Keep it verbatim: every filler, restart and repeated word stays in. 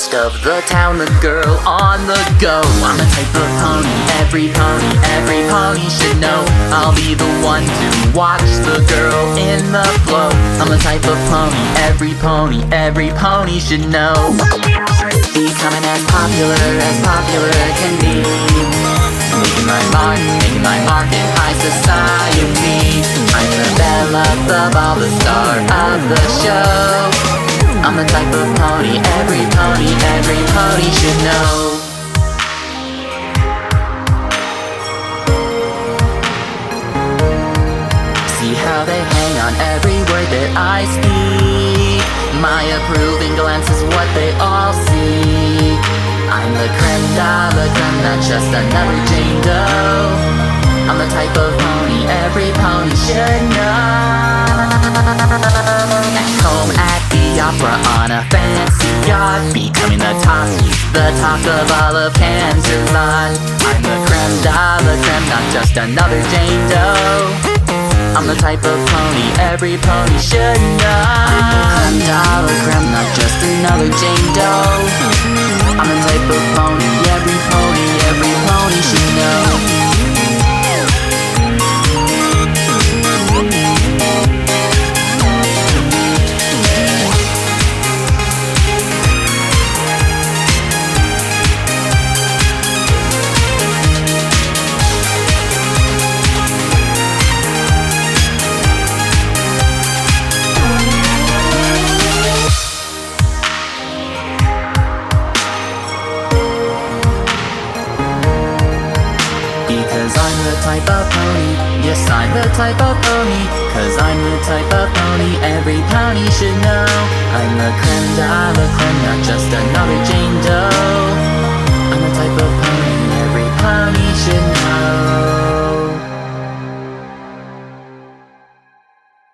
best of the town, the girl on the go. I'm the type of pony every pony, every pony should know. I'll be the one to watch the girl in the flow. I'm the type of pony every pony, every pony should know. Becoming as popular as popular can be. Making my mark, making my mark in high society. I'm the belle of the ball, the star of the show. I'm the type of pony every pony, every pony should know. See how they hang on every word that I speak. My approving glance is what they all see. I'm the creme de la creme, not just another Jane Doe. I'm the type of pony every pony should know. At home at the opera on a fancy yacht, becoming the top, the talk of all of Canterlot. I'm the creme de la creme, not just another Jane Doe. I'm the type of pony every pony should know. I'm the creme de la creme, not just another Jane Doe. I'm the type of pony every pony, every pony should know. Because I'm the type of pony, yes I'm the type of pony. Cause I'm the type of pony every pony should know. I'm the creme de la creme, not just another Jane Doe. I'm the type of pony